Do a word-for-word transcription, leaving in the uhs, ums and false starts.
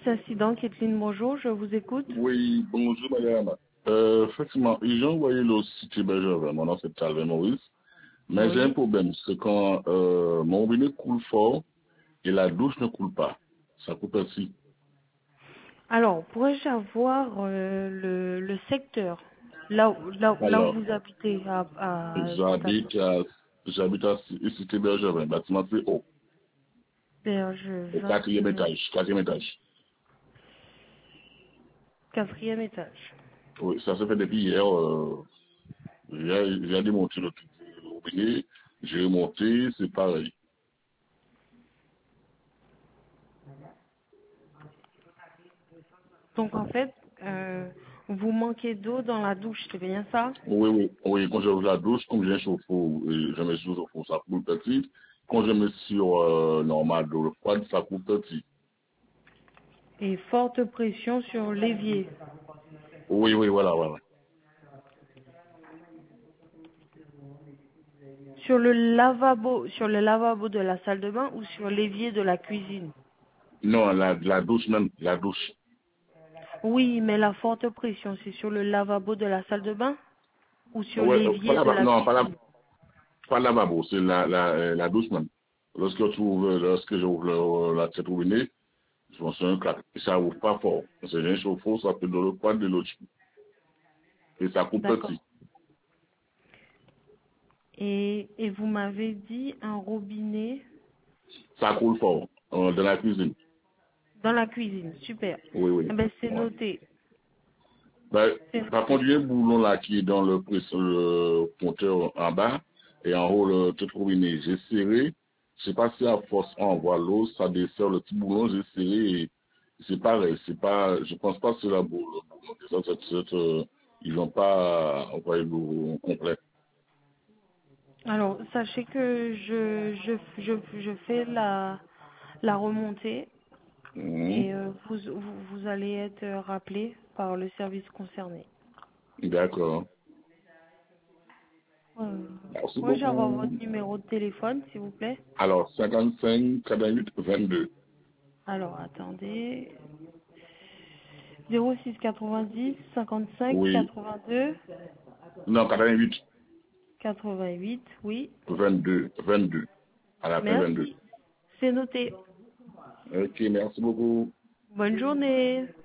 Service incident, Kathleen, bonjour, je vous écoute. Oui, bonjour madame. Euh, effectivement, j'ai envoyé le site hébergeur, mon nom c'est Calvin Maurice, mais j'ai un Oui. problème, c'est quand euh, mon robinet coule fort et la douche ne coule pas. Ça coupe ainsi. Alors, pourrais-je avoir euh, le, le secteur, là, où- là, où- là où Alors, vous habitez à, à j'habite à j'habite à site hébergeur, un bâtiment c'est haut, Berge au vingt et quatrième un, étage, quatrième étage. quatrième étage. Oui, ça se fait depuis hier. Euh, j'ai j'ai démonté le truc du robinet, j'ai remonté, c'est pareil. Donc en fait, euh, vous manquez d'eau dans la douche, c'est bien ça? Oui, oui, oui, quand j'ouvre la douche, comme j'ai un chauffe-eau, et je mets sur le chauffe-eau, ça coule petit. Quand je mets sur euh, normal d'eau froide, ça coule petit. Et forte pression sur l'évier. Oui, oui, voilà, voilà. Sur le lavabo, sur le lavabo de la salle de bain ou sur l'évier de la cuisine? Non, la, la douche même, la douche. Oui, mais la forte pression, c'est sur le lavabo de la salle de bain ou sur Ouais, euh, pas l'évier de la, la non, pas la, cuisine? pas la lavabo, c'est la, la, euh, la douche même. Lorsque tu ouvres, lorsque j'ouvre le- la tête robinet, je pense un claque. Et ça ouvre pas fort. Parce que j'ai un chauffe-eau, ça fait de l'eau froide, de l'eau chaude. Et ça coupe D'accord. petit. Et, et vous m'avez dit un robinet Ça coule fort, euh, dans la cuisine. dans la cuisine. Super. Oui, Eh oui. ben, c'est Ouais. noté. Ben, C'est par contre, noté. il y a un boulon là qui est dans le, press- le compteur en bas et en haut le tout robinet. J'ai serré. Je sais pas si à force on envoie l'eau, ça dessert le petit boulon, j'ai serré et c'est pareil. C'est pas, je pense pas que c'est la boule. Le boulon. Ça, c'est- c'est, euh, ils n'ont pas envoyé l'eau complet. Alors, sachez que je, je, je, je fais la, la remontée Mhm. et euh, vous, vous, vous allez être rappelé par le service concerné. D'accord. Euh, Merci Pourrais-je avoir beaucoup. votre numéro de téléphone, s'il vous plaît? Alors, cinquante-cinq, quatre-vingt-huit, vingt-deux. Alors, attendez. zéro six quatre-vingt-dix, cinquante-cinq, Oui. quatre-vingt-deux, Non, quatre-vingt-huit, quatre-vingt-huit, oui. vingt-deux, vingt-deux. À la fin vingt-deux. Merci. C'est noté. Ok, merci beaucoup. Bonne journée.